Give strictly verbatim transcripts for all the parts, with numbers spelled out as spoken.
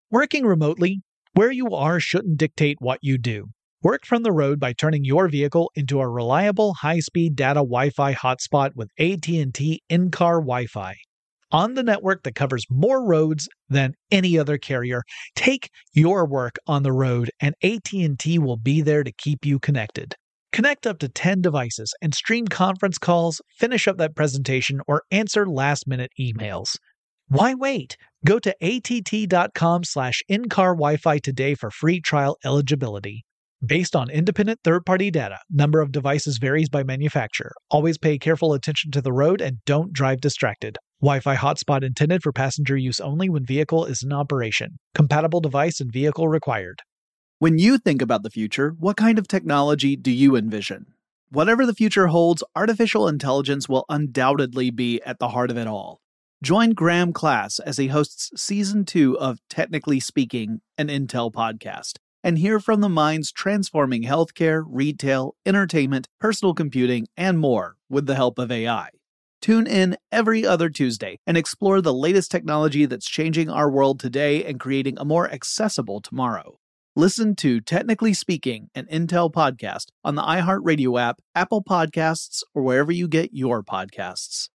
Working remotely, where you are shouldn't dictate what you do. Work from the road by turning your vehicle into a reliable high-speed data Wi-Fi hotspot with A T and T in-car Wi-Fi. On the network that covers more roads than any other carrier, take your work on the road and A T and T will be there to keep you connected. Connect up to ten devices and stream conference calls, finish up that presentation, or answer last-minute emails. Why wait? Go to att.com slash in-car Wi-Fi today for free trial eligibility. Based on independent third-party data, number of devices varies by manufacturer. Always pay careful attention to the road and don't drive distracted. Wi-Fi hotspot intended for passenger use only when vehicle is in operation. Compatible device and vehicle required. When you think about the future, what kind of technology do you envision? Whatever the future holds, artificial intelligence will undoubtedly be at the heart of it all. Join Graham Class as he hosts Season two of Technically Speaking, an Intel podcast, and hear from the minds transforming healthcare, retail, entertainment, personal computing, and more with the help of A I. Tune in every other Tuesday and explore the latest technology that's changing our world today and creating a more accessible tomorrow. Listen to Technically Speaking, an Intel podcast on the iHeartRadio app, Apple Podcasts, or wherever you get your podcasts.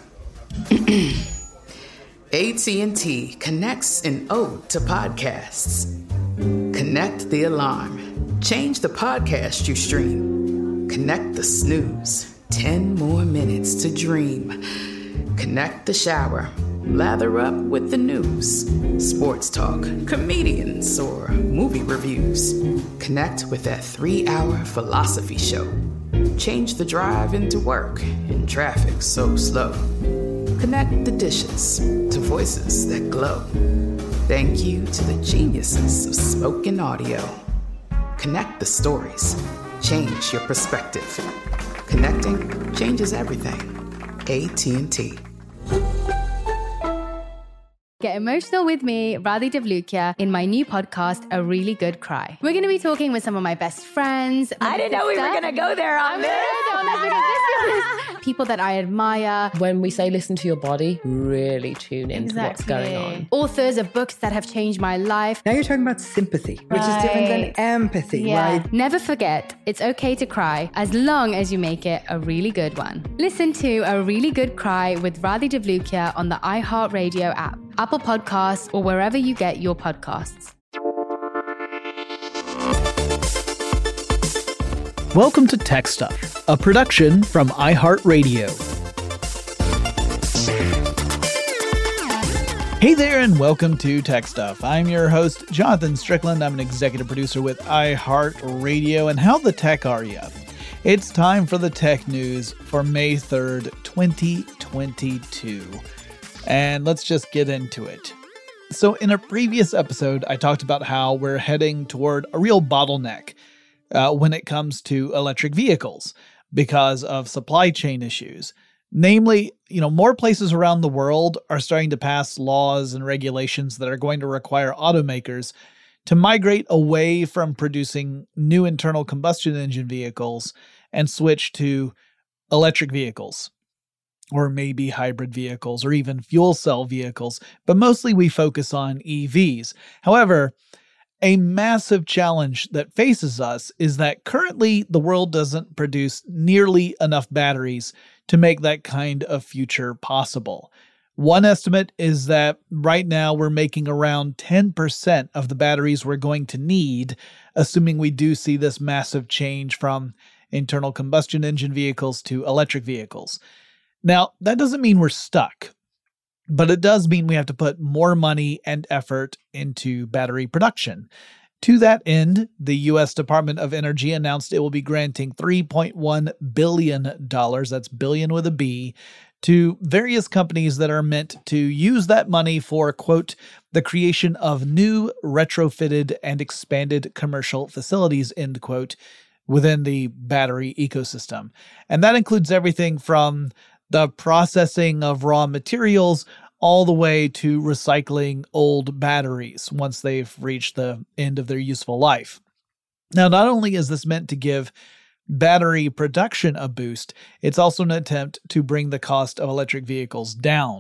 A T and T connects an ode to podcasts. Connect the alarm. Change the podcast you stream. Connect the snooze. Ten more minutes to dream. Connect the shower. Lather up with the news. Sports talk, comedians, or movie reviews. Connect with that three-hour philosophy show. Change the drive into work in traffic so slow. Connect the dishes to voices that glow. Thank you to the geniuses of spoken audio. Connect the stories. Change your perspective. Connecting changes everything. A T and T. Get emotional with me, Radhi Devlukia, in my new podcast, A Really Good Cry. We're going to be talking with some of my best friends. I didn't know we were going to go there on this. People that I admire. When we say listen to your body, really tune into Exactly. what's going on. Authors of books that have changed my life. Now you're talking about sympathy, which Right. is different than empathy, Yeah. right? Never forget, it's okay to cry as long as you make it a really good one. Listen to A Really Good Cry with Radhi Devlukia on the iHeartRadio app, Apple Podcasts, or wherever you get your podcasts. Welcome to Tech Stuff, a production from iHeartRadio. Hey there, and welcome to Tech Stuff. I'm your host, Jonathan Strickland. I'm an executive producer with iHeartRadio. And how the tech are you? It's time for the tech news for May third, twenty twenty-two. And let's just get into it. So in a previous episode, I talked about how we're heading toward a real bottleneck uh, when it comes to electric vehicles because of supply chain issues. Namely, you know, more places around the world are starting to pass laws and regulations that are going to require automakers to migrate away from producing new internal combustion engine vehicles and switch to electric vehicles, or maybe hybrid vehicles, or even fuel cell vehicles, but mostly we focus on E Vs. However, a massive challenge that faces us is that currently the world doesn't produce nearly enough batteries to make that kind of future possible. One estimate is that right now we're making around ten percent of the batteries we're going to need, assuming we do see this massive change from internal combustion engine vehicles to electric vehicles. Now, that doesn't mean we're stuck, but it does mean we have to put more money and effort into battery production. To that end, the U S Department of Energy announced it will be granting three point one billion dollars, that's billion with a B, to various companies that are meant to use that money for, quote, the creation of new retrofitted and expanded commercial facilities, end quote, within the battery ecosystem. And that includes everything from the processing of raw materials all the way to recycling old batteries once they've reached the end of their useful life. Now, not only is this meant to give battery production a boost, it's also an attempt to bring the cost of electric vehicles down.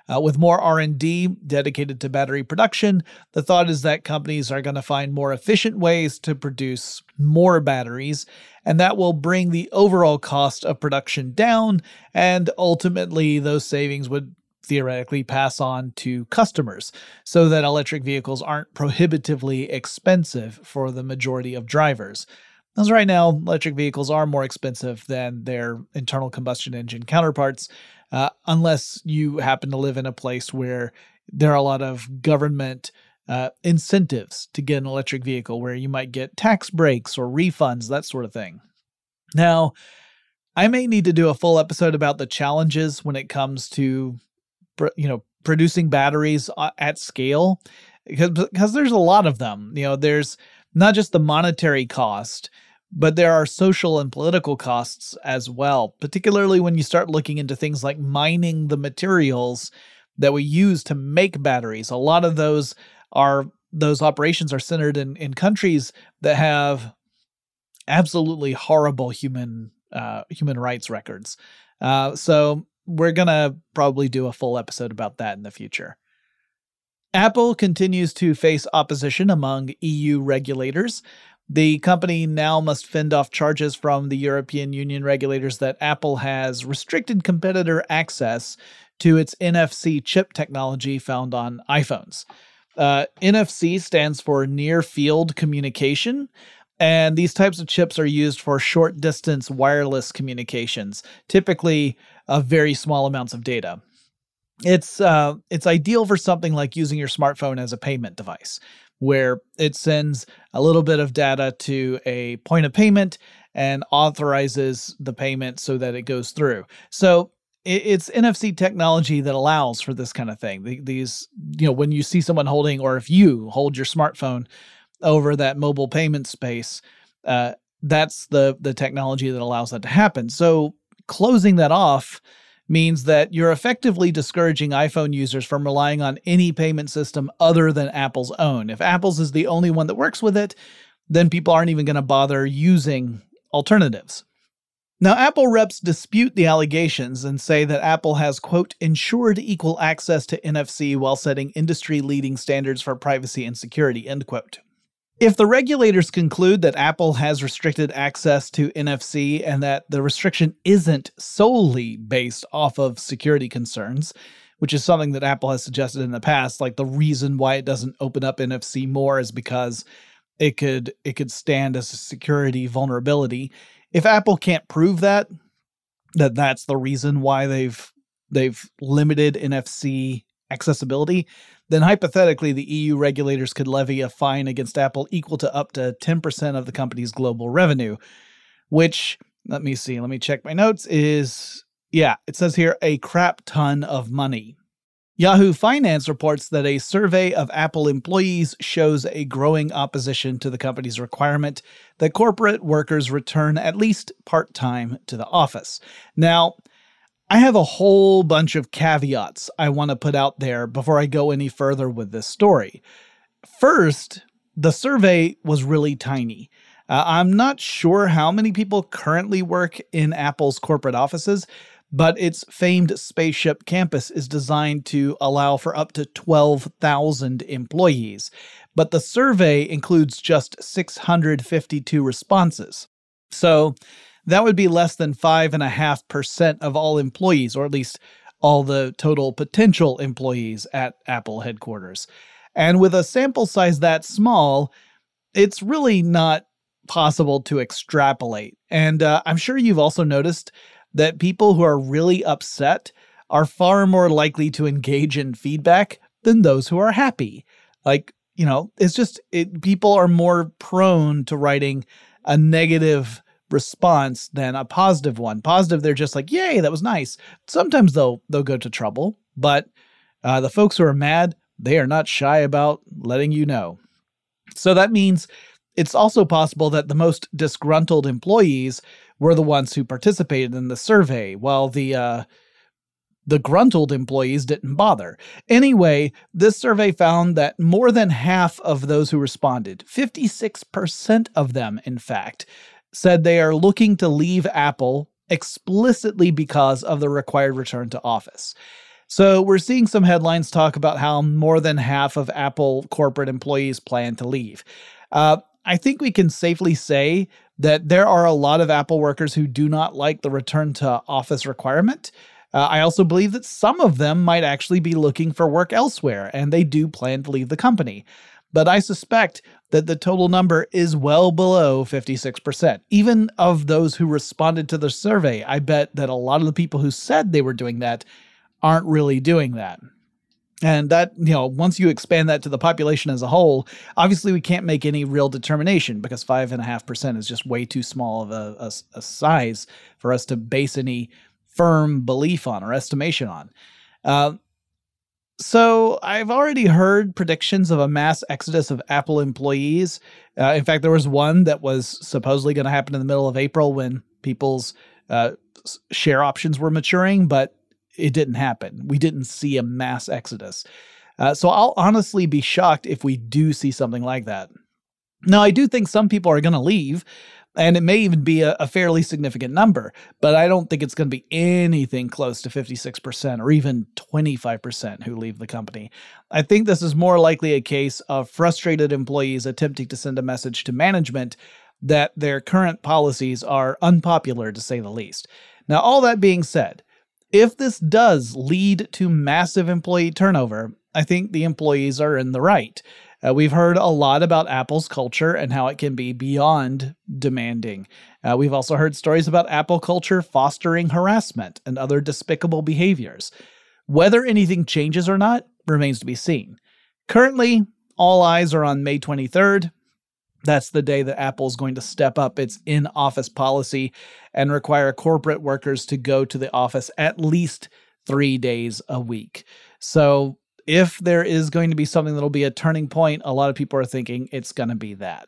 Uh, with more R and D dedicated to battery production, the thought is that companies are going to find more efficient ways to produce more batteries, and that will bring the overall cost of production down, and ultimately those savings would theoretically pass on to customers so that electric vehicles aren't prohibitively expensive for the majority of drivers. As right now, electric vehicles are more expensive than their internal combustion engine counterparts, uh, unless you happen to live in a place where there are a lot of government uh, incentives to get an electric vehicle, where you might get tax breaks or refunds, that sort of thing. Now, I may need to do a full episode about the challenges when it comes to, you know, producing batteries at scale, because, because there's a lot of them. You know, there's not just the monetary cost, but there are social and political costs as well, particularly when you start looking into things like mining the materials that we use to make batteries. A lot of those are those operations are centered in, in countries that have absolutely horrible human uh, human rights records. Uh, so we're going to probably do a full episode about that in the future. Apple continues to face opposition among E U regulators. The company now must fend off charges from the European Union regulators that Apple has restricted competitor access to its N F C chip technology found on iPhones. Uh, N F C stands for Near Field Communication, and these types of chips are used for short-distance wireless communications, typically of very small amounts of data. It's uh, it's ideal for something like using your smartphone as a payment device, where it sends a little bit of data to a point of payment and authorizes the payment so that it goes through. So it's N F C technology that allows for this kind of thing. These, you know, when you see someone holding, or if you hold your smartphone over that mobile payment space, uh, that's the the technology that allows that to happen. So closing that off means that you're effectively discouraging iPhone users from relying on any payment system other than Apple's own. If Apple's is the only one that works with it, then people aren't even going to bother using alternatives. Now, Apple reps dispute the allegations and say that Apple has, quote, ensured equal access to N F C while setting industry-leading standards for privacy and security, end quote. If the regulators conclude that Apple has restricted access to N F C and that the restriction isn't solely based off of security concerns, which is something that Apple has suggested in the past, like the reason why it doesn't open up N F C more is because it could it could stand as a security vulnerability. If Apple can't prove that, that that's the reason why they've they've limited N F C accessibility, then hypothetically the E U regulators could levy a fine against Apple equal to up to ten percent of the company's global revenue, which, let me see, let me check my notes, is, yeah, it says here a crap ton of money. Yahoo Finance reports that a survey of Apple employees shows a growing opposition to the company's requirement that corporate workers return at least part-time to the office. Now, I have a whole bunch of caveats I want to put out there before I go any further with this story. First, the survey was really tiny. Uh, I'm not sure how many people currently work in Apple's corporate offices, but its famed Spaceship Campus is designed to allow for up to twelve thousand employees. But the survey includes just six hundred fifty-two responses. So that would be less than five point five percent of all employees, or at least all the total potential employees at Apple headquarters. And with a sample size that small, it's really not possible to extrapolate. And uh, I'm sure you've also noticed that people who are really upset are far more likely to engage in feedback than those who are happy. Like, you know, it's just, it, people are more prone to writing a negative response than a positive one. Positive, they're just like, yay, that was nice. Sometimes they'll, they'll go to trouble, but uh, the folks who are mad, they are not shy about letting you know. So that means it's also possible that the most disgruntled employees were the ones who participated in the survey, while the uh, the gruntled employees didn't bother. Anyway, this survey found that more than half of those who responded, fifty-six percent of them, in fact, said they are looking to leave Apple explicitly because of the required return to office. So we're seeing some headlines talk about how more than half of Apple corporate employees plan to leave. Uh, I think we can safely say that there are a lot of Apple workers who do not like the return to office requirement. Uh, I also believe that some of them might actually be looking for work elsewhere, and they do plan to leave the company. But I suspect that the total number is well below fifty-six percent. Even of those who responded to the survey, I bet that a lot of the people who said they were doing that aren't really doing that. And that, you know, once you expand that to the population as a whole, obviously we can't make any real determination because five point five percent is just way too small of a, a, a size for us to base any firm belief on or estimation on. Uh, so I've already heard predictions of a mass exodus of Apple employees. Uh, in fact, there was one that was supposedly going to happen in the middle of April when people's uh, share options were maturing, but it didn't happen. We didn't see a mass exodus. Uh, so I'll honestly be shocked if we do see something like that. Now, I do think some people are going to leave, and it may even be a, a fairly significant number, but I don't think it's going to be anything close to fifty-six percent or even twenty-five percent who leave the company. I think this is more likely a case of frustrated employees attempting to send a message to management that their current policies are unpopular, to say the least. Now, all that being said, if this does lead to massive employee turnover, I think the employees are in the right. Uh, we've heard a lot about Apple's culture and how it can be beyond demanding. Uh, we've also heard stories about Apple culture fostering harassment and other despicable behaviors. Whether anything changes or not remains to be seen. Currently, all eyes are on May twenty-third. That's the day that Apple's going to step up its in-office policy and require corporate workers to go to the office at least three days a week. So if there is going to be something that'll be a turning point, a lot of people are thinking it's going to be that.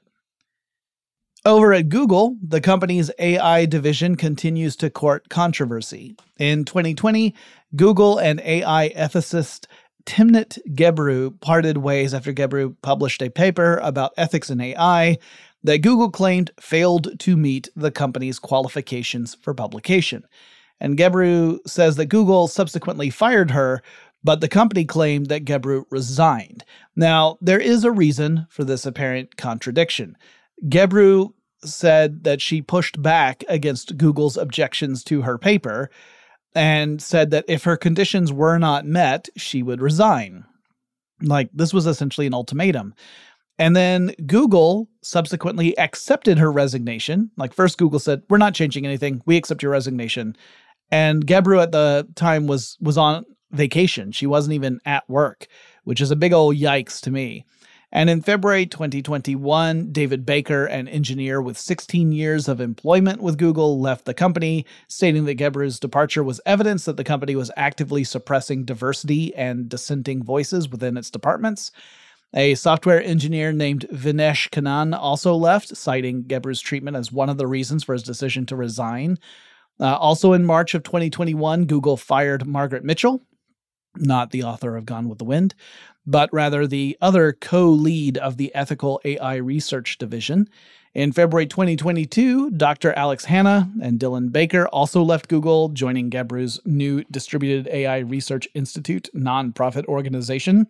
Over at Google, the company's A I division continues to court controversy. In twenty twenty, Google and A I ethicist Timnit Gebru parted ways after Gebru published a paper about ethics in A I that Google claimed failed to meet the company's qualifications for publication. And Gebru says that Google subsequently fired her, but the company claimed that Gebru resigned. Now, there is a reason for this apparent contradiction. Gebru said that she pushed back against Google's objections to her paper and said that if her conditions were not met, she would resign. Like, this was essentially an ultimatum. And then Google subsequently accepted her resignation. Like, first Google said, we're not changing anything. We accept your resignation. And Gebru at the time was was on vacation. She wasn't even at work, which is a big old yikes to me. And in February twenty twenty-one, David Baker, an engineer with sixteen years of employment with Google, left the company, stating that Gebru's departure was evidence that the company was actively suppressing diversity and dissenting voices within its departments. A software engineer named Vinesh Kannan also left, citing Gebru's treatment as one of the reasons for his decision to resign. Uh, also in March of twenty twenty-one, Google fired Margaret Mitchell, not the author of Gone with the Wind, but rather the other co-lead of the Ethical A I Research Division. In February twenty twenty-two, Doctor Alex Hanna and Dylan Baker also left Google, joining Gebru's new Distributed A I Research Institute nonprofit organization.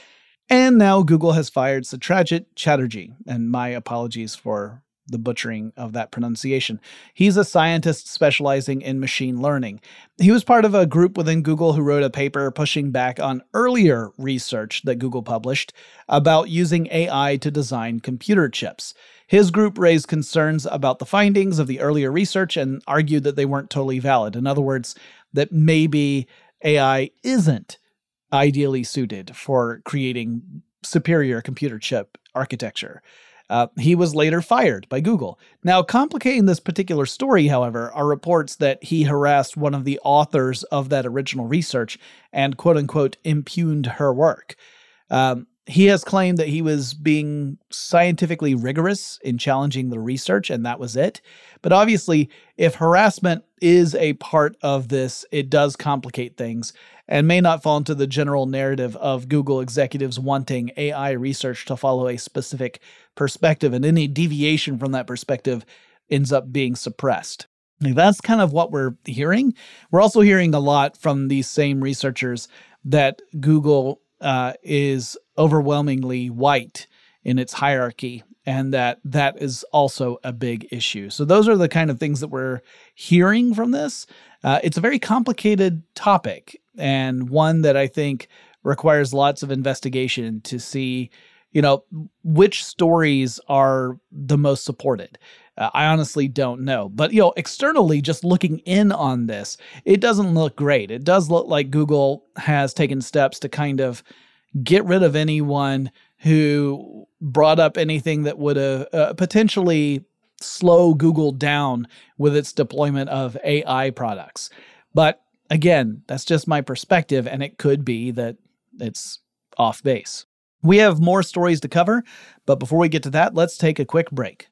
And now Google has fired Satrajit Chatterjee, and my apologies for the butchering of that pronunciation. He's a scientist specializing in machine learning. He was part of a group within Google who wrote a paper pushing back on earlier research that Google published about using A I to design computer chips. His group raised concerns about the findings of the earlier research and argued that they weren't totally valid. In other words, that maybe A I isn't ideally suited for creating superior computer chip architecture. Uh, he was later fired by Google. Now, complicating this particular story, however, are reports that he harassed one of the authors of that original research and, quote-unquote, impugned her work. Um, he has claimed that he was being scientifically rigorous in challenging the research, and that was it. But obviously, if harassment is a part of this, it does complicate things and may not fall into the general narrative of Google executives wanting A I research to follow a specific perspective, and any deviation from that perspective ends up being suppressed. Like, that's kind of what we're hearing. We're also hearing a lot from these same researchers that Google uh, is overwhelmingly white in its hierarchy, and that that is also a big issue. So those are the kind of things that we're hearing from this. Uh, it's a very complicated topic, and one that I think requires lots of investigation to see, you know, which stories are the most supported. Uh, I honestly don't know. But, you know, externally, just looking in on this, it doesn't look great. It does look like Google has taken steps to kind of get rid of anyone who brought up anything that would uh, uh, potentially slow Google down with its deployment of A I products. But again, that's just my perspective, and it could be that it's off base. We have more stories to cover, but before we get to that, let's take a quick break.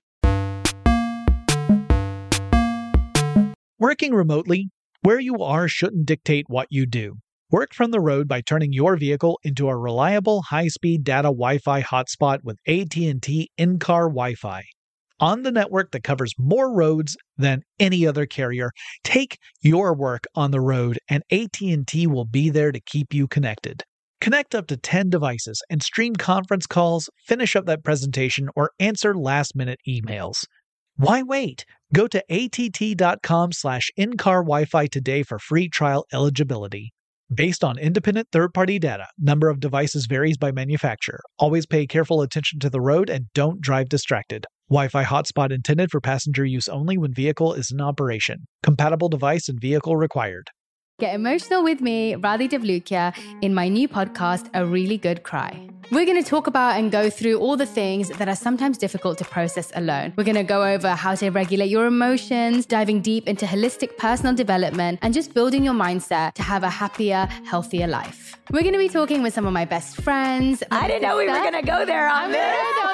Working remotely, where you are shouldn't dictate what you do. Work from the road by turning your vehicle into a reliable high-speed data Wi-Fi hotspot with A T and T in-car Wi-Fi. On the network that covers more roads than any other carrier, take your work on the road, and A T and T will be there to keep you connected. Connect up to ten devices and stream conference calls, finish up that presentation, or answer last-minute emails. Why wait? Go to att.com slash in-car Wi-Fi today for free trial eligibility. Based on independent third-party data, number of devices varies by manufacturer. Always pay careful attention to the road and don't drive distracted. Wi-Fi hotspot intended for passenger use only when vehicle is in operation. Compatible device and vehicle required. Get emotional with me, Radhi Devlukia, in my new podcast, A Really Good Cry. We're going to talk about and go through all the things that are sometimes difficult to process alone. We're going to go over how to regulate your emotions, diving deep into holistic personal development, and just building your mindset to have a happier, healthier life. We're going to be talking with some of my best friends. I didn't know we were going to go there on this.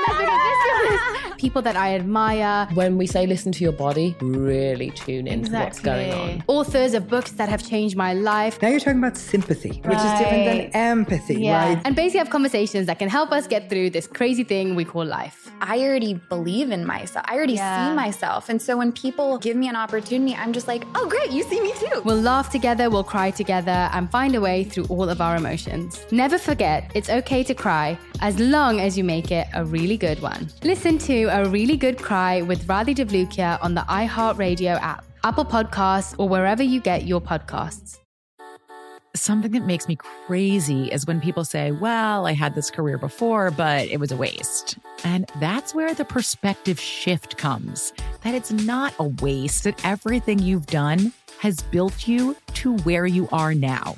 People that I admire. When we say listen to your body, really tune into Exactly. what's going on. Authors of books that have changed my life. Now you're talking about sympathy, which is different than empathy, Yeah. right? And basically have conversations that can help us get through this crazy thing we call life. I already believe in myself. I already Yeah. see myself. And so when people give me an opportunity, I'm just like, oh, great, you see me too. We'll laugh together, we'll cry together, and find a way through all of our emotions. Never forget, it's okay to cry, as long as you make it a really good one. Listen to A Really Good Cry with Radhi Devlukia on the iHeartRadio app, Apple Podcasts, or wherever you get your podcasts. Something that makes me crazy is when people say, well, I had this career before, but it was a waste. And that's where the perspective shift comes, that it's not a waste, that everything you've done has built you to where you are now.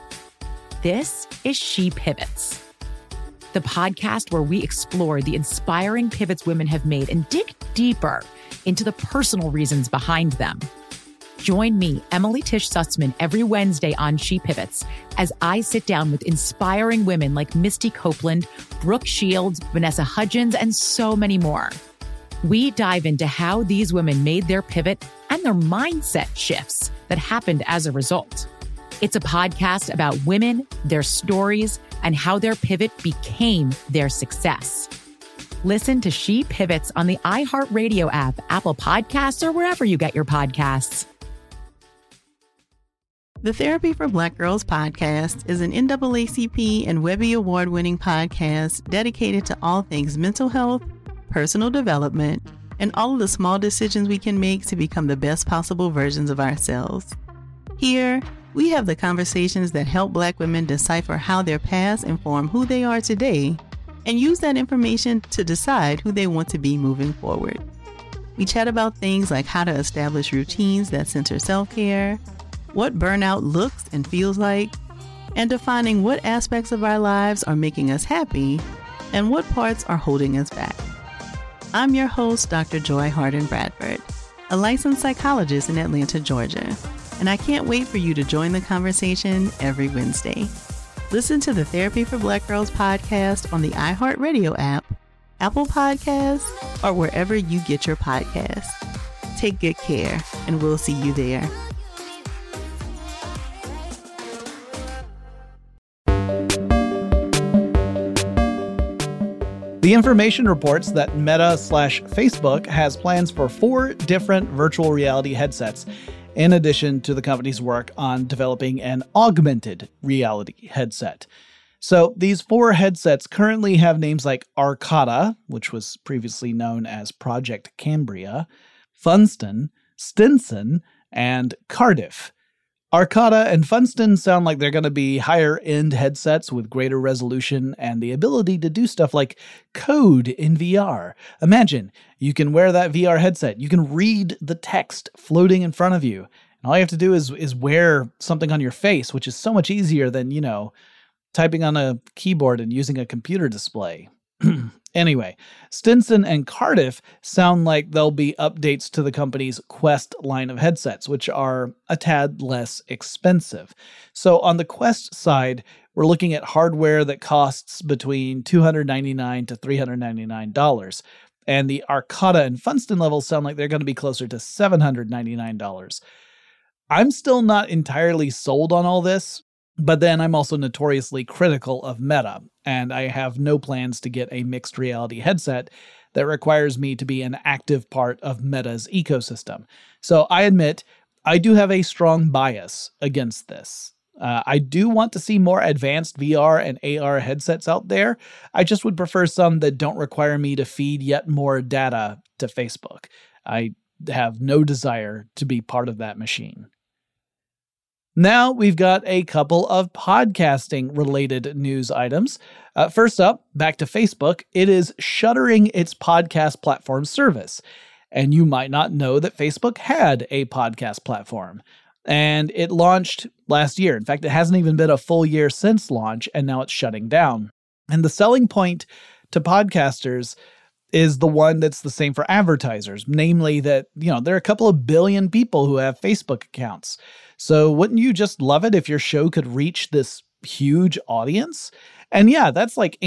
This is She Pivots, the podcast where we explore the inspiring pivots women have made and dig deeper into the personal reasons behind them. Join me, Emily Tish Sussman, every Wednesday on She Pivots as I sit down with inspiring women like Misty Copeland, Brooke Shields, Vanessa Hudgens, and so many more. We dive into how these women made their pivot and their mindset shifts that happened as a result. It's a podcast about women, their stories, and how their pivot became their success. Listen to She Pivots on the iHeartRadio app, Apple Podcasts, or wherever you get your podcasts. The Therapy for Black Girls podcast is an N double A C P and Webby Award-winning podcast dedicated to all things mental health, personal development, and all of the small decisions we can make to become the best possible versions of ourselves. Here, we have the conversations that help Black women decipher how their past inform who they are today and use that information to decide who they want to be moving forward. We chat about things like how to establish routines that center self-care, what burnout looks and feels like, and defining what aspects of our lives are making us happy and what parts are holding us back. I'm your host, Doctor Joy Harden Bradford, a licensed psychologist in Atlanta, Georgia, and I can't wait for you to join the conversation every Wednesday. Listen to the Therapy for Black Girls podcast on the iHeartRadio app, Apple Podcasts, or wherever you get your podcasts. Take good care, and we'll see you there. The information reports that Meta slash Facebook has plans for four different virtual reality headsets, in addition to the company's work on developing an augmented reality headset. So these four headsets currently have names like Arcata, which was previously known as Project Cambria, Funston, Stinson, and Cardiff. Arcata and Funston sound like they're going to be higher-end headsets with greater resolution and the ability to do stuff like code in V R. Imagine, you can wear that V R headset, you can read the text floating in front of you, and all you have to do is, is wear something on your face, which is so much easier than, you know, typing on a keyboard and using a computer display. Anyway, Stinson and Cardiff sound like they'll be updates to the company's Quest line of headsets, which are a tad less expensive. So on the Quest side, we're looking at hardware that costs between two hundred ninety-nine dollars to three hundred ninety-nine dollars. And the Arcata and Funston levels sound like they're going to be closer to seven hundred ninety-nine dollars. I'm still not entirely sold on all this, but then I'm also notoriously critical of Meta, and I have no plans to get a mixed reality headset that requires me to be an active part of Meta's ecosystem. So I admit, I do have a strong bias against this. Uh, I do want to see more advanced V R and A R headsets out there. I just would prefer some that don't require me to feed yet more data to Facebook. I have no desire to be part of that machine. Now we've got a couple of podcasting-related news items. Uh, first up, back to Facebook. It is shuttering its podcast platform service. And you might not know that Facebook had a podcast platform. And it launched last year. In fact, it hasn't even been a full year since launch, and now it's shutting down. And the selling point to podcasters is the one that's the same for advertisers, namely that, you know, there are a couple of billion people who have Facebook accounts. So wouldn't you just love it if your show could reach this huge audience? And yeah, that's like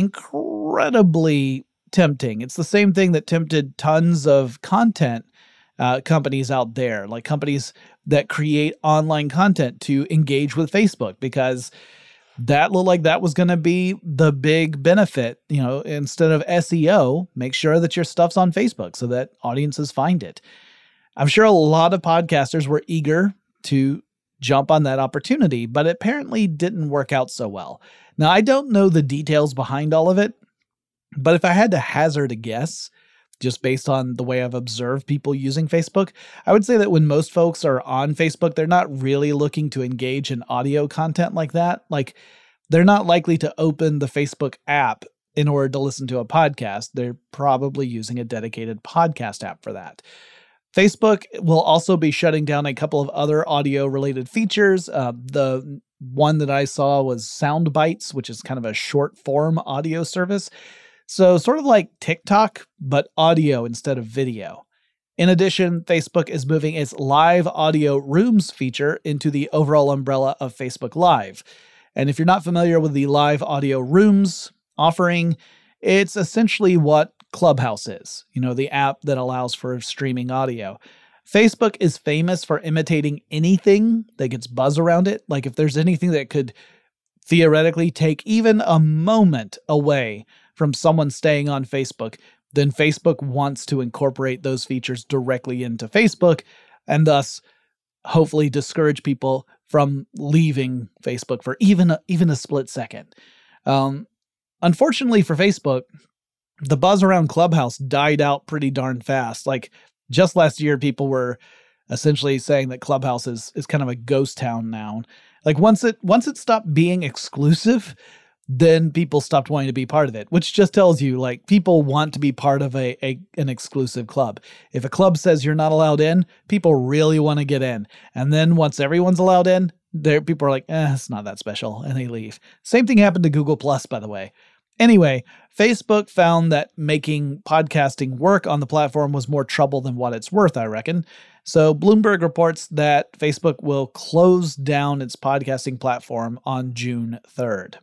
incredibly tempting. It's the same thing that tempted tons of content uh, companies out there, like companies that create online content to engage with Facebook, because that looked like that was going to be the big benefit. You know, instead of S E O, make sure that your stuff's on Facebook so that audiences find it. I'm sure a lot of podcasters were eager to jump on that opportunity, but it apparently didn't work out so well. Now, I don't know the details behind all of it, but if I had to hazard a guess, just based on the way I've observed people using Facebook, I would say that when most folks are on Facebook, they're not really looking to engage in audio content like that. Like, they're not likely to open the Facebook app in order to listen to a podcast. They're probably using a dedicated podcast app for that. Facebook will also be shutting down a couple of other audio-related features. Uh, the one that I saw was Soundbites, which is kind of a short-form audio service. So sort of like TikTok, but audio instead of video. In addition, Facebook is moving its live audio rooms feature into the overall umbrella of Facebook Live. And if you're not familiar with the live audio rooms offering, it's essentially what Clubhouse is, you know, the app that allows for streaming audio. Facebook is famous for imitating anything that gets buzz around it. Like if there's anything that could theoretically take even a moment away from someone staying on Facebook, then Facebook wants to incorporate those features directly into Facebook and thus hopefully discourage people from leaving Facebook for even a, even a split second. Um, unfortunately for Facebook, the buzz around Clubhouse died out pretty darn fast. Like just last year, people were essentially saying that Clubhouse is, is kind of a ghost town now. Like once it once it stopped being exclusive, then people stopped wanting to be part of it, which just tells you like people want to be part of a, a an exclusive club. If a club says you're not allowed in, people really want to get in. And then once everyone's allowed in, there people are like, eh, it's not that special, and they leave. Same thing happened to Google Plus, by the way. Anyway, Facebook found that making podcasting work on the platform was more trouble than what it's worth, I reckon. So Bloomberg reports that Facebook will close down its podcasting platform on June third.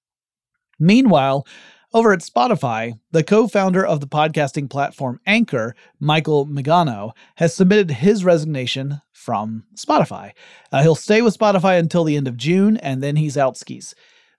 Meanwhile, over at Spotify, the co-founder of the podcasting platform Anchor, Michael Megano, has submitted his resignation from Spotify. Uh, he'll stay with Spotify until the end of June, and then he's out skis.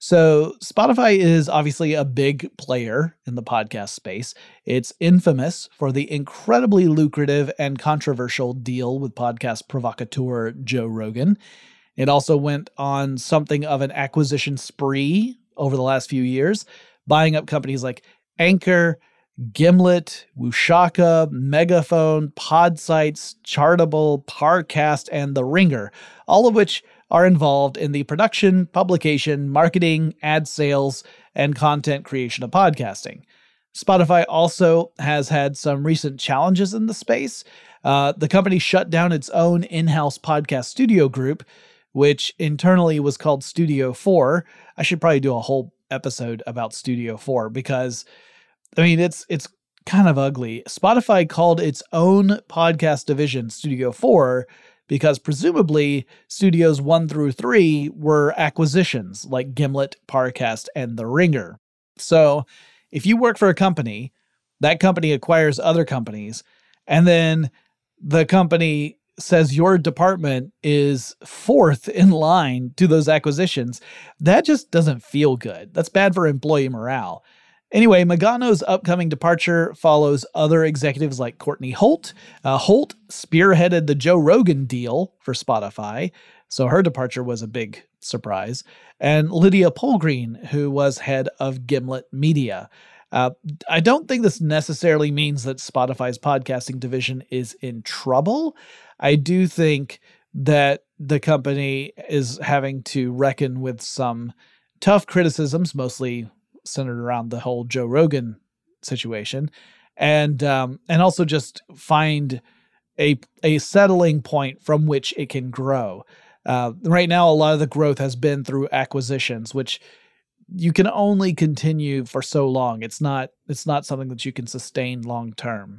So Spotify is obviously a big player in the podcast space. It's infamous for the incredibly lucrative and controversial deal with podcast provocateur Joe Rogan. It also went on something of an acquisition spree over the last few years, buying up companies like Anchor, Gimlet, Wooshaka, Megaphone, Podsights, Chartable, Parcast, and The Ringer, all of which are involved in the production, publication, marketing, ad sales, and content creation of podcasting. Spotify also has had some recent challenges in the space. Uh, the company shut down its own in-house podcast studio group, which internally was called Studio four. I should probably do a whole episode about Studio four because, I mean, it's it's kind of ugly. Spotify called its own podcast division Studio four because presumably Studios one through three were acquisitions like Gimlet, Parcast, and The Ringer. So if you work for a company, that company acquires other companies, and then the company says your department is fourth in line to those acquisitions, that just doesn't feel good. That's bad for employee morale. Anyway, Magano's upcoming departure follows other executives like Courtney Holt. Uh, Holt spearheaded the Joe Rogan deal for Spotify, so her departure was a big surprise. And Lydia Polgreen, who was head of Gimlet Media. Uh, I don't think this necessarily means that Spotify's podcasting division is in trouble. I do think that the company is having to reckon with some tough criticisms, mostly centered around the whole Joe Rogan situation, and um, and also just find a a settling point from which it can grow. Uh, right now, a lot of the growth has been through acquisitions, which you can only continue for so long. It's not it's not something that you can sustain long term.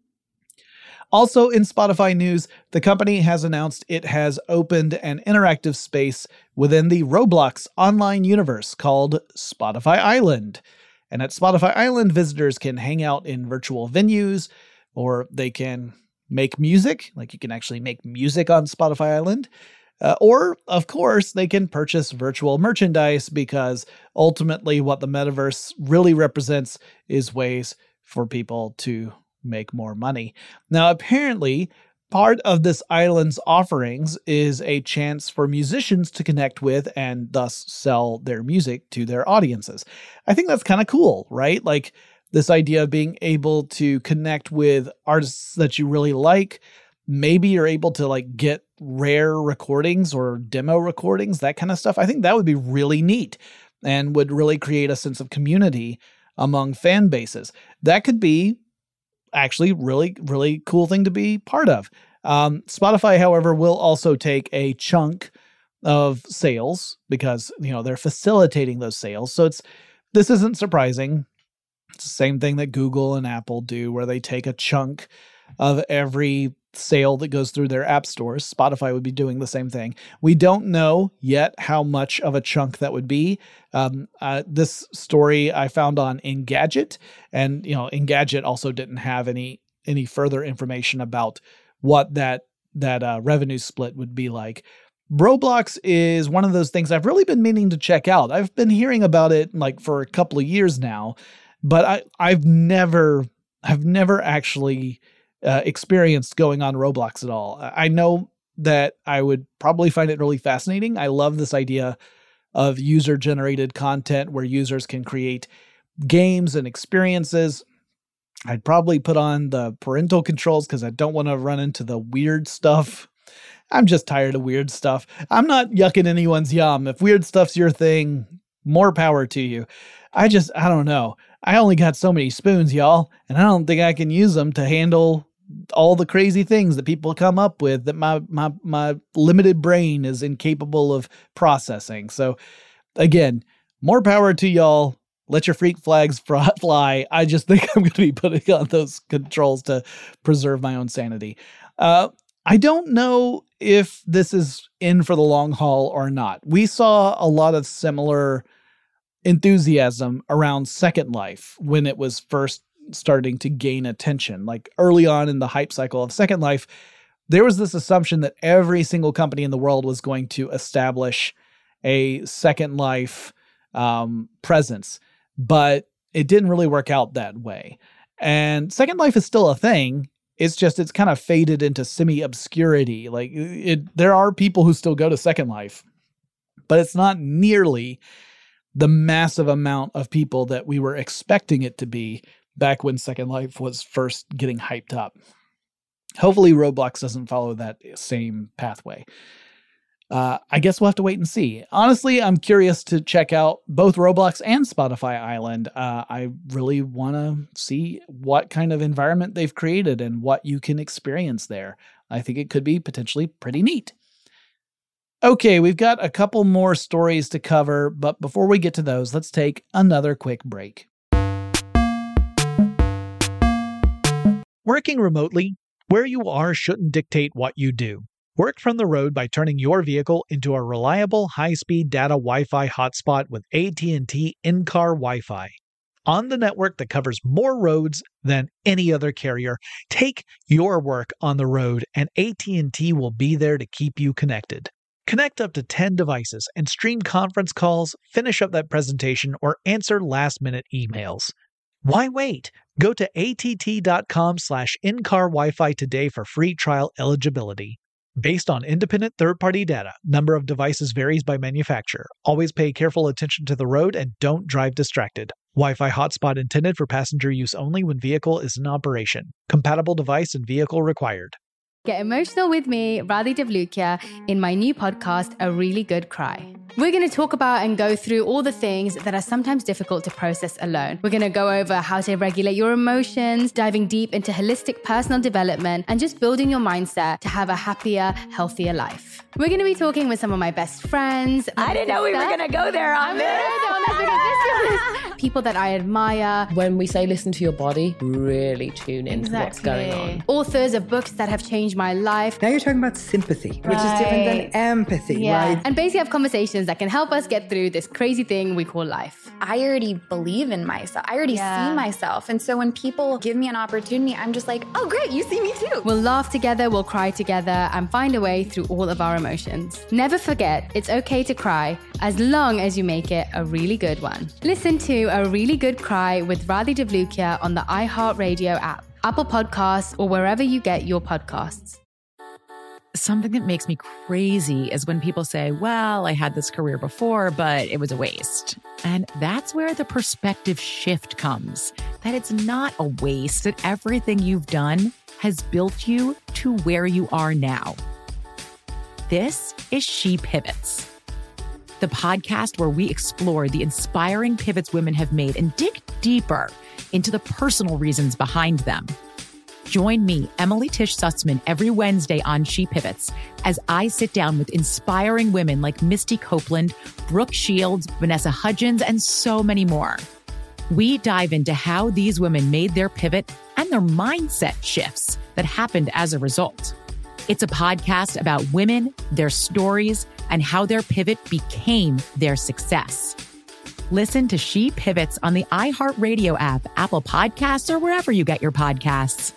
Also in Spotify news, the company has announced it has opened an interactive space within the Roblox online universe called Spotify Island. And at Spotify Island, visitors can hang out in virtual venues, or they can make music, like you can actually make music on Spotify Island. Uh, or, of course, they can purchase virtual merchandise, because ultimately what the metaverse really represents is ways for people to make more money. Now, apparently, part of this island's offerings is a chance for musicians to connect with and thus sell their music to their audiences. I think that's kind of cool, right? Like this idea of being able to connect with artists that you really like. Maybe you're able to like get rare recordings or demo recordings, that kind of stuff. I think that would be really neat and would really create a sense of community among fan bases. That could be actually really, really cool thing to be part of. Um, Spotify, however, will also take a chunk of sales because, you know, they're facilitating those sales. So it's, this isn't surprising. It's the same thing that Google and Apple do, where they take a chunk of every sale that goes through their app stores. Spotify would be doing the same thing. We don't know yet how much of a chunk that would be. Um, uh, this story I found on Engadget, and you know, Engadget also didn't have any any further information about what that that uh, revenue split would be like. Roblox is one of those things I've really been meaning to check out. I've been hearing about it like for a couple of years now, but I I've never I've never actually Uh, experienced going on Roblox at all. I know that I would probably find it really fascinating. I love this idea of user-generated content where users can create games and experiences. I'd probably put on the parental controls because I don't want to run into the weird stuff. I'm just tired of weird stuff. I'm not yucking anyone's yum. If weird stuff's your thing, more power to you. I just, I don't know. I only got so many spoons, y'all, and I don't think I can use them to handle all the crazy things that people come up with that my my my limited brain is incapable of processing. So again, more power to y'all. Let your freak flags fly. I just think I'm going to be putting on those controls to preserve my own sanity. Uh, I don't know if this is in for the long haul or not. We saw a lot of similar enthusiasm around Second Life when it was first starting to gain attention. Like early on in the hype cycle of Second Life, there was this assumption that every single company in the world was going to establish a Second Life um, presence, but it didn't really work out that way. And Second Life is still a thing. It's just, it's kind of faded into semi-obscurity. Like it, there are people who still go to Second Life, but it's not nearly the massive amount of people that we were expecting it to be back when Second Life was first getting hyped up. Hopefully Roblox doesn't follow that same pathway. Uh, I guess we'll have to wait and see. Honestly, I'm curious to check out both Roblox and Spotify Island. Uh, I really want to see what kind of environment they've created and what you can experience there. I think it could be potentially pretty neat. Okay, we've got a couple more stories to cover, but before we get to those, let's take another quick break. Working remotely, where you are shouldn't dictate what you do. Work from the road by turning your vehicle into a reliable, high-speed data Wi-Fi hotspot with A T and T in-car Wi-Fi. On the network that covers more roads than any other carrier, take your work on the road and A T and T will be there to keep you connected. Connect up to ten devices and stream conference calls, finish up that presentation, or answer last-minute emails. Why wait? Go to att.com slash in-car Wi-Fi today for free trial eligibility. Based on independent third-party data, number of devices varies by manufacturer. Always pay careful attention to the road and don't drive distracted. Wi-Fi hotspot intended for passenger use only when vehicle is in operation. Compatible device and vehicle required. Get emotional with me, Radhi Devlukia, in my new podcast, A Really Good Cry. We're going to talk about and go through all the things that are sometimes difficult to process alone. We're going to go over how to regulate your emotions, diving deep into holistic personal development, and just building your mindset to have a happier, healthier life. We're going to be talking with some of my best friends. I didn't know we were going to go there on this. People that I admire. When we say listen to your body, really tune into exactly. what's going on. Authors of books that have changed my life. Now you're talking about sympathy, right. which is different than empathy, yeah. right? And basically have conversations that can help us get through this crazy thing we call life. I already believe in myself. I already yeah. see myself. And so when people give me an opportunity, I'm just like, oh, great, you see me too. We'll laugh together, we'll cry together, and find a way through all of our emotions. Never forget, it's okay to cry as long as you make it a really good one. Listen to A Really Good Cry with Radhi Devlukia on the iHeartRadio app, Apple Podcasts, or wherever you get your podcasts. Something that makes me crazy is when people say, well, I had this career before, but it was a waste. And that's where the perspective shift comes, that it's not a waste, that everything you've done has built you to where you are now. This is She Pivots, the podcast where we explore the inspiring pivots women have made and dig deeper into the personal reasons behind them. Join me, Emily Tish Sussman, every Wednesday on She Pivots as I sit down with inspiring women like Misty Copeland, Brooke Shields, Vanessa Hudgens, and so many more. We dive into how these women made their pivot and their mindset shifts that happened as a result. It's a podcast about women, their stories, and how their pivot became their success. Listen to She Pivots on the iHeartRadio app, Apple Podcasts, or wherever you get your podcasts.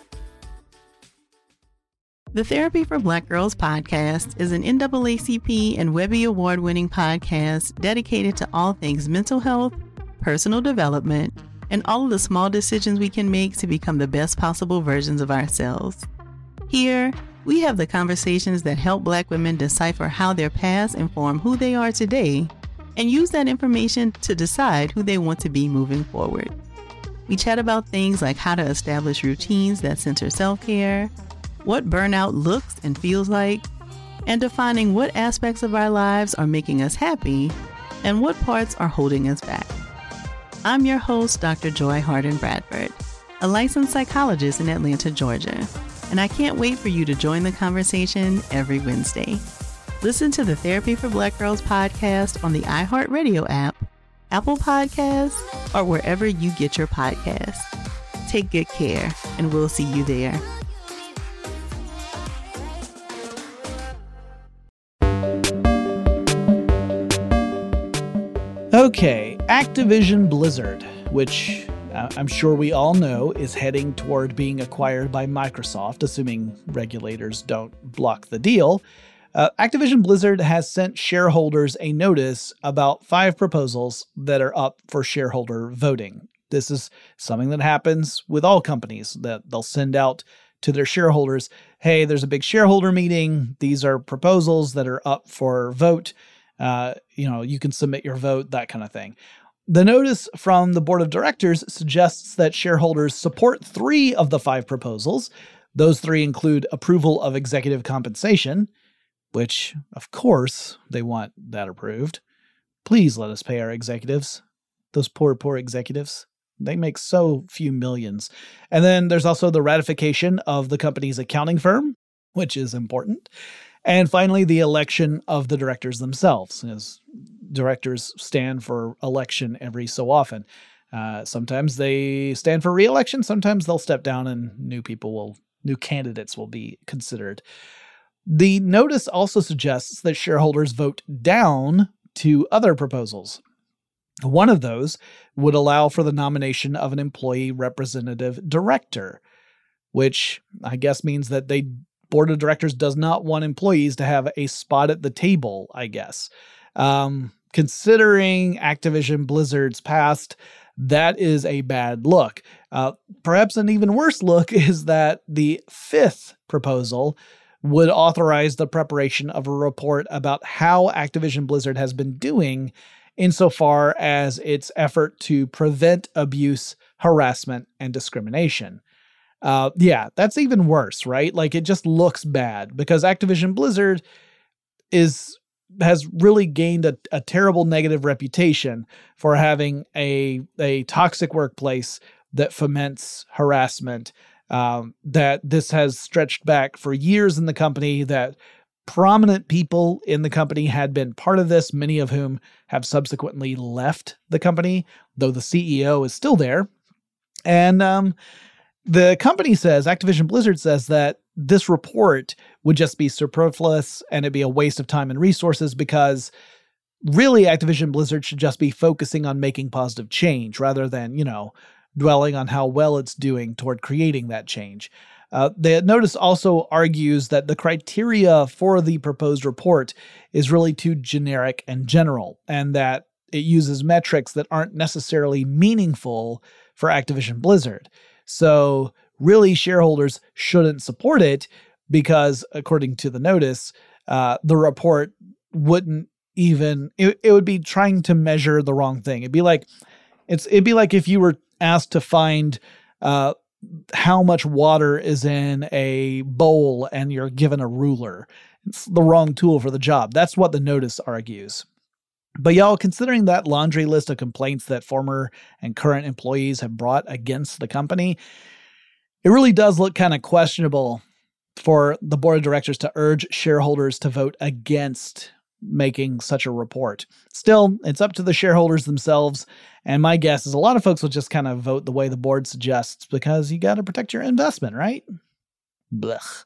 The Therapy for Black Girls podcast is an N double A C P and Webby Award-winning podcast dedicated to all things mental health, personal development, and all of the small decisions we can make to become the best possible versions of ourselves. Here, we have the conversations that help Black women decipher how their past inform who they are today and use that information to decide who they want to be moving forward. We chat about things like how to establish routines that center self-care, what burnout looks and feels like, and defining what aspects of our lives are making us happy and what parts are holding us back. I'm your host, Doctor Joy Harden Bradford, a licensed psychologist in Atlanta, Georgia, and I can't wait for you to join the conversation every Wednesday. Listen to the Therapy for Black Girls podcast on the iHeartRadio app, Apple Podcasts, or wherever you get your podcasts. Take good care, and we'll see you there. Okay, Activision Blizzard, which uh, I'm sure we all know is heading toward being acquired by Microsoft, assuming regulators don't block the deal. Uh, Activision Blizzard has sent shareholders a notice about five proposals that are up for shareholder voting. This is something that happens with all companies, that they'll send out to their shareholders, hey, there's a big shareholder meeting. These are proposals that are up for vote. Uh, you know, you can submit your vote, that kind of thing. The notice from the board of directors suggests that shareholders support three of the five proposals. Those three include approval of executive compensation, which, of course, they want that approved. Please let us pay our executives. Those poor, poor executives. They make so few millions. And then there's also the ratification of the company's accounting firm, which is important. And finally, the election of the directors themselves, as directors stand for election every so often. Uh, sometimes they stand for re-election. Sometimes they'll step down and new people will, new candidates will be considered. The notice also suggests that shareholders vote down to other proposals. One of those would allow for the nomination of an employee representative director, which I guess means that the board of directors does not want employees to have a spot at the table, I guess. Um, considering Activision Blizzard's past, that is a bad look. Uh, perhaps an even worse look is that the fifth proposal would authorize the preparation of a report about how Activision Blizzard has been doing insofar as its effort to prevent abuse, harassment, and discrimination. Uh, yeah, that's even worse, right? Like, it just looks bad because Activision Blizzard is has really gained a, a terrible negative reputation for having a, a toxic workplace that foments harassment, um, that this has stretched back for years in the company, that prominent people in the company had been part of this, many of whom have subsequently left the company, though the C E O is still there. And um, the company says, Activision Blizzard says that this report would just be superfluous and it'd be a waste of time and resources because really Activision Blizzard should just be focusing on making positive change rather than, you know, dwelling on how well it's doing toward creating that change. Uh, the notice also argues that the criteria for the proposed report is really too generic and general, and that it uses metrics that aren't necessarily meaningful for Activision Blizzard. So really, shareholders shouldn't support it because, according to the notice, uh, the report wouldn't even, it, it would be trying to measure the wrong thing. It'd be like, it's, it'd be like if you were asked to find uh, how much water is in a bowl and you're given a ruler. It's the wrong tool for the job. That's what the notice argues. But y'all, considering that laundry list of complaints that former and current employees have brought against the company, it really does look kind of questionable for the board of directors to urge shareholders to vote against making such a report. Still, it's up to the shareholders themselves, and my guess is a lot of folks will just kind of vote the way the board suggests because you got to protect your investment, right? Blech.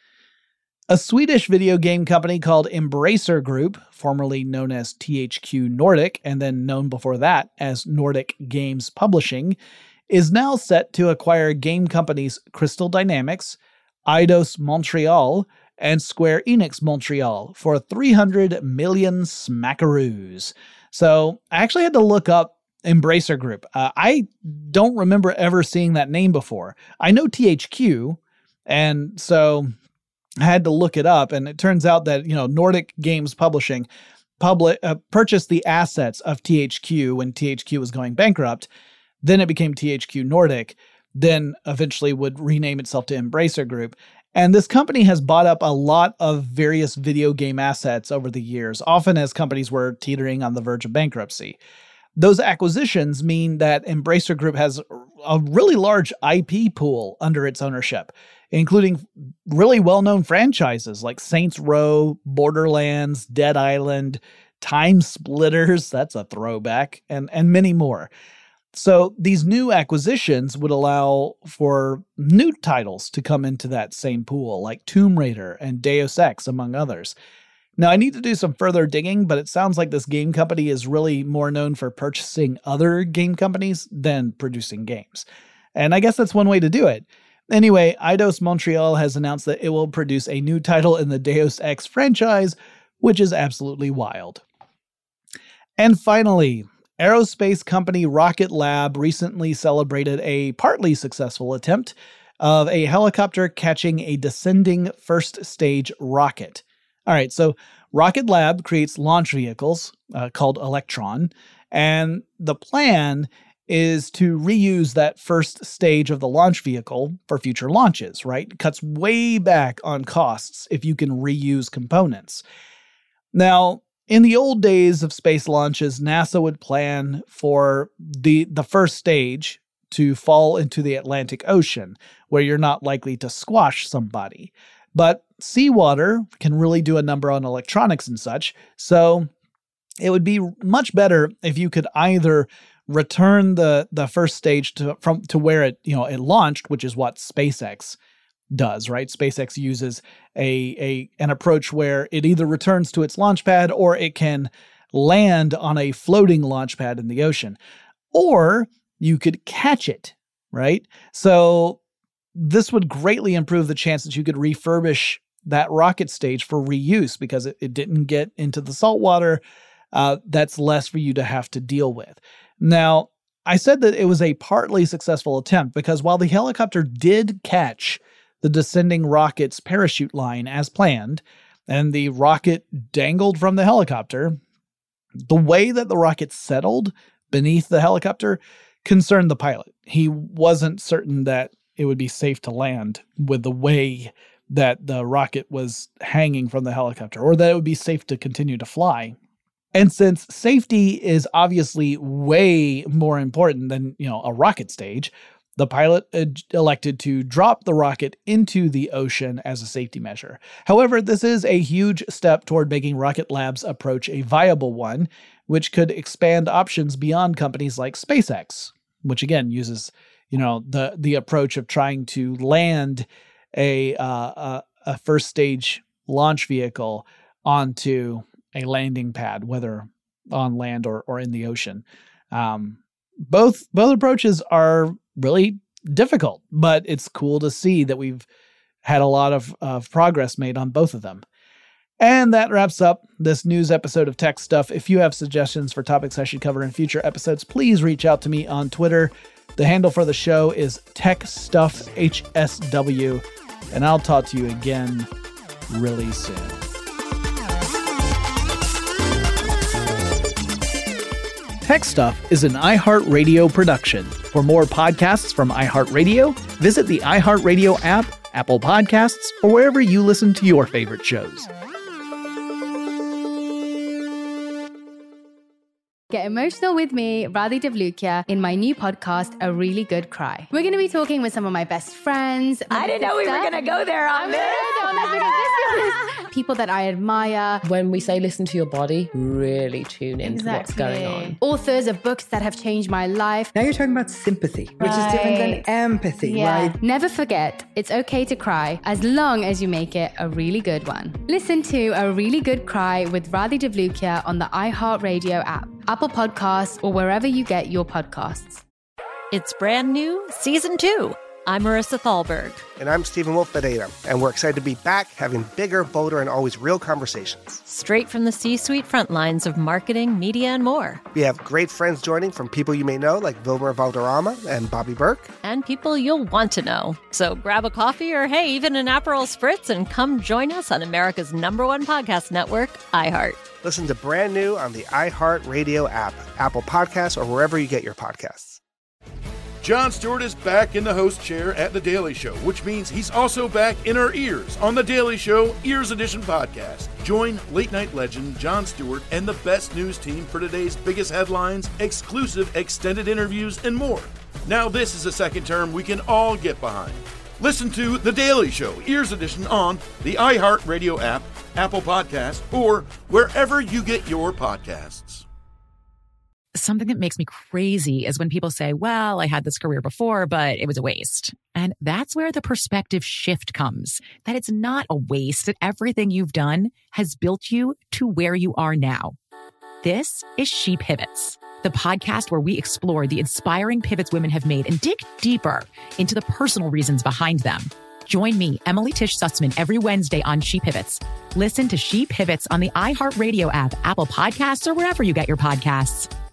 A Swedish video game company called Embracer Group, formerly known as T H Q Nordic and then known before that as Nordic Games Publishing, is now set to acquire game companies Crystal Dynamics, Eidos Montreal, and Square Enix Montreal for three hundred million smackaroos. So I actually had to look up Embracer Group. Uh, I don't remember ever seeing that name before. I know T H Q, and so I had to look it up, and it turns out that, you know, Nordic Games Publishing public, uh, purchased the assets of T H Q when T H Q was going bankrupt. Then it became T H Q Nordic, then eventually would rename itself to Embracer Group. And this company has bought up a lot of various video game assets over the years, often as companies were teetering on the verge of bankruptcy. Those acquisitions mean that Embracer Group has a really large I P pool under its ownership, including really well-known franchises like Saints Row, Borderlands, Dead Island, Time Splitters, that's a throwback, and, and many more. So these new acquisitions would allow for new titles to come into that same pool, like Tomb Raider and Deus Ex, among others. Now, I need to do some further digging, but it sounds like this game company is really more known for purchasing other game companies than producing games. And I guess that's one way to do it. Anyway, Eidos Montreal has announced that it will produce a new title in the Deus Ex franchise, which is absolutely wild. And finally, aerospace company Rocket Lab recently celebrated a partly successful attempt of a helicopter catching a descending first-stage rocket. All right, so Rocket Lab creates launch vehicles uh, called Electron, and the plan is to reuse that first stage of the launch vehicle for future launches, right? It cuts way back on costs if you can reuse components. Now, in the old days of space launches, NASA would plan for the, the first stage to fall into the Atlantic Ocean, where you're not likely to squash somebody. But seawater can really do a number on electronics and such, so it would be much better if you could either return the, the first stage to from to where it you know it launched, which is what SpaceX does, right? SpaceX uses a, a an approach where it either returns to its launch pad or it can land on a floating launch pad in the ocean. Or you could catch it, right? So this would greatly improve the chance that you could refurbish that rocket stage for reuse because it, it didn't get into the salt water. Uh, that's less for you to have to deal with. Now, I said that it was a partly successful attempt because while the helicopter did catch the descending rocket's parachute line as planned, and the rocket dangled from the helicopter, the way that the rocket settled beneath the helicopter concerned the pilot. He wasn't certain that it would be safe to land with the way that the rocket was hanging from the helicopter, or that it would be safe to continue to fly. And since safety is obviously way more important than, you know, a rocket stage, the pilot elected to drop the rocket into the ocean as a safety measure. However, this is a huge step toward making Rocket Lab's approach a viable one, which could expand options beyond companies like SpaceX, which again uses, you know, the the approach of trying to land a uh, a, a first stage launch vehicle onto a landing pad, whether on land or, or in the ocean. Um, both both approaches are really difficult, but it's cool to see that we've had a lot of, of progress made on both of them. And that wraps up this news episode of Tech Stuff. If you have suggestions for topics I should cover in future episodes, please reach out to me on Twitter. The handle for the show is Tech Stuff H S W, and I'll talk to you again really soon. Tech Stuff is an iHeartRadio production. For more podcasts from iHeartRadio, visit the iHeartRadio app, Apple Podcasts, or wherever you listen to your favorite shows. Get emotional with me, Radhi Devlukia, in my new podcast, A Really Good Cry. We're going to be talking with some of my best friends. I didn't know we were going to go there on this. People that I admire. When we say listen to your body, really tune into Exactly. what's going on. Authors of books that have changed my life. Now you're talking about sympathy, which Right. is different than empathy, Yeah. right? Never forget, it's okay to cry as long as you make it a really good one. Listen to A Really Good Cry with Radhi Devlukia on the iHeartRadio app, Apple Podcasts, or wherever you get your podcasts. It's brand new, season two. I'm Marissa Thalberg. And I'm Stephen Wolf Bedeta, and we're excited to be back having bigger, bolder, and always real conversations. Straight from the C-suite front lines of marketing, media, and more. We have great friends joining from people you may know, like Vilmer Valderrama and Bobby Burke. And people you'll want to know. So grab a coffee or, hey, even an Aperol Spritz and come join us on America's number one podcast network, iHeart. Listen to brand new on the iHeartRadio app, Apple Podcasts, or wherever you get your podcasts. Jon Stewart is back in the host chair at The Daily Show, which means he's also back in our ears on The Daily Show Ears Edition podcast. Join late-night legend Jon Stewart and the best news team for today's biggest headlines, exclusive extended interviews, and more. Now this is a second term we can all get behind. Listen to The Daily Show Ears Edition on the iHeartRadio app, Apple Podcasts, or wherever you get your podcasts. Something that makes me crazy is when people say, well, I had this career before, but it was a waste. And that's where the perspective shift comes, that it's not a waste, that everything you've done has built you to where you are now. This is She Pivots, the podcast where we explore the inspiring pivots women have made and dig deeper into the personal reasons behind them. Join me, Emily Tish Sussman, every Wednesday on She Pivots. Listen to She Pivots on the iHeartRadio app, Apple Podcasts, or wherever you get your podcasts.